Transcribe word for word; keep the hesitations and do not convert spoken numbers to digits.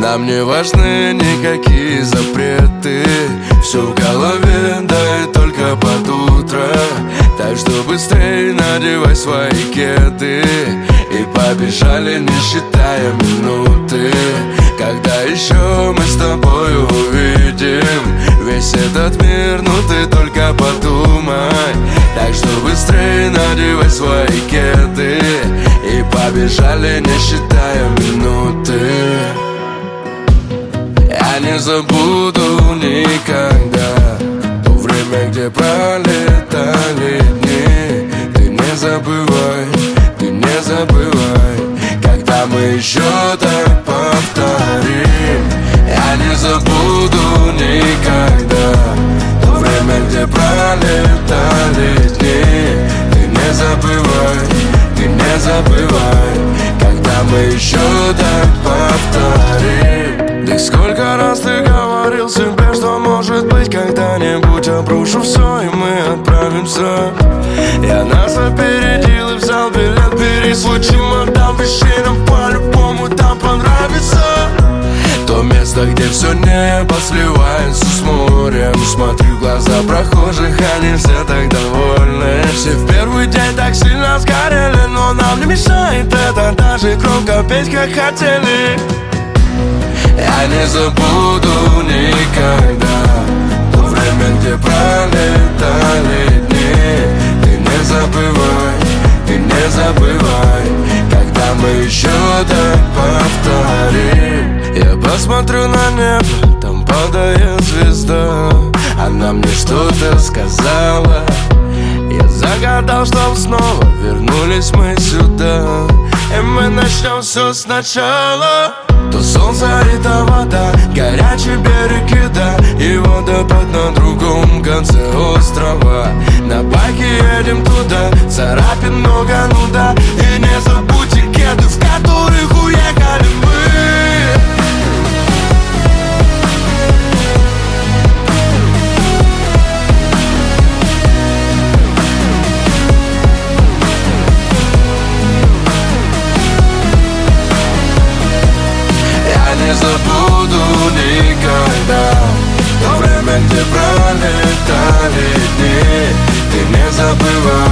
Нам не важны никакие запреты. Все в голове, да и только под утро. Так что быстрей надевай свои кеды и побежали, не считая минуты. Когда еще мы с тобой увидим весь этот мир, ну ты только подумай. Так что быстрей надевай свои кеды и побежали, не считая минуты. Я не забуду никогда то время, где пролетали дни. Ты не забывай, ты не забывай, когда мы еще так повторим. Я не забуду никогда то время, где пролетали дни. Ты не забывай, ты не забывай, когда мы еще так повторим. Да сколько раз ты говорил себе, что может быть когда-нибудь обрушу все, и мы отправимся. Я нас опередил и взял билет, бери свой чемодан, вещей нам по-любому там понравится. То место, где все небо сливается с морем. Смотрю в глаза прохожих, они все так довольны. Все в первый день так сильно сгорели, но нам не мешает это даже громко петь, как хотели. Я не забуду никогда то время, где пролетали дни. Ты не забывай, ты не забывай, когда мы еще так повторим. Я посмотрю на небо, там падает звезда. Она мне что-то сказала. Я загадал, чтоб снова вернулись мы сюда, и мы начнем все сначала. То солнце и та вода, горячий берег и да, и водопад на другом конце острова. На байке едем туда, царапин много, ну да. И не забудьте кеды, в которых уехали мы. Не забуду никогда то время, где пролетали дни. Ты не забывай.